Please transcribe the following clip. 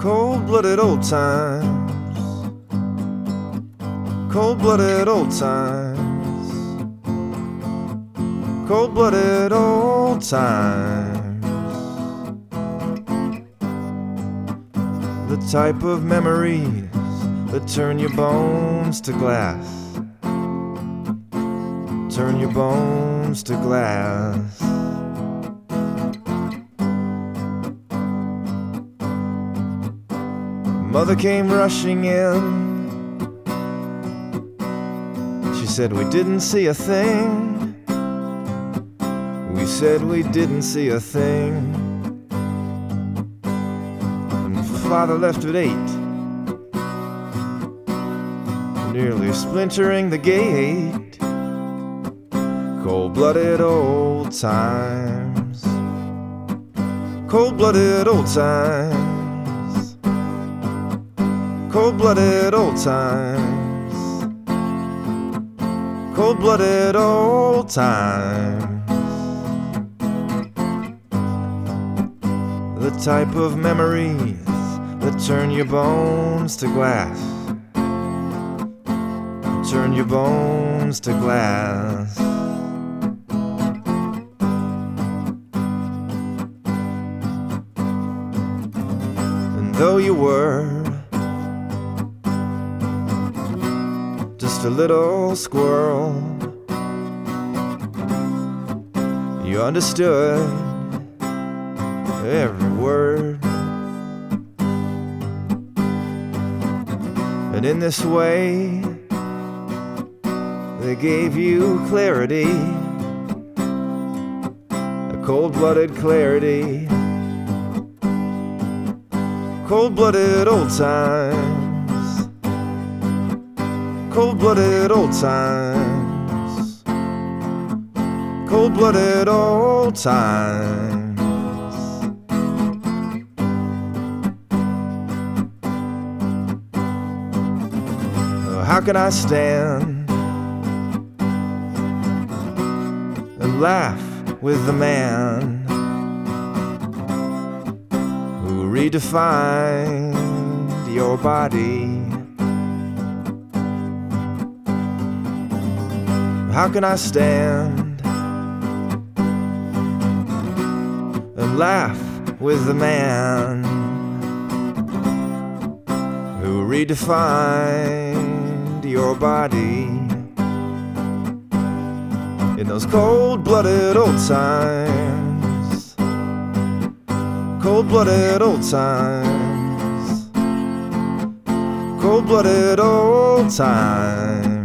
Cold-blooded old times, cold-blooded old times, cold-blooded old times. The type of memories that turn your bones to glass, turn your bones to glass. Mother came rushing in. She said we didn't see a thing. We said we didn't see a thing. And Father left at 8, nearly splintering the gate. Cold-blooded old times, cold-blooded old times, cold-blooded old times, cold-blooded old times. The type of memories that turn your bones to glass, turn your bones to glass. And though you were just a little squirrel, you understood every word. And in this way, they gave you clarity, a cold-blooded clarity. Cold-blooded old times, cold-blooded old times, cold-blooded old times. How can I stand and laugh with the man who redefined your body? How can I stand and laugh with the man who redefined your body? In those cold-blooded old times, cold-blooded old times, cold-blooded old times.